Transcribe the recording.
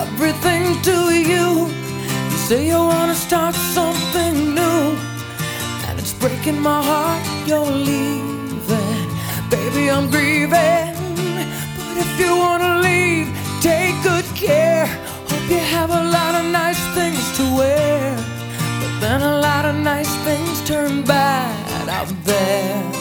everything to you. You say you wanna start something new, and it's breaking my heart you're leaving. Baby, I'm grieving, but if you wanna leave, take good care. Hope you have a lot of nice things to wear, but then a lot of nice things turn bad out there.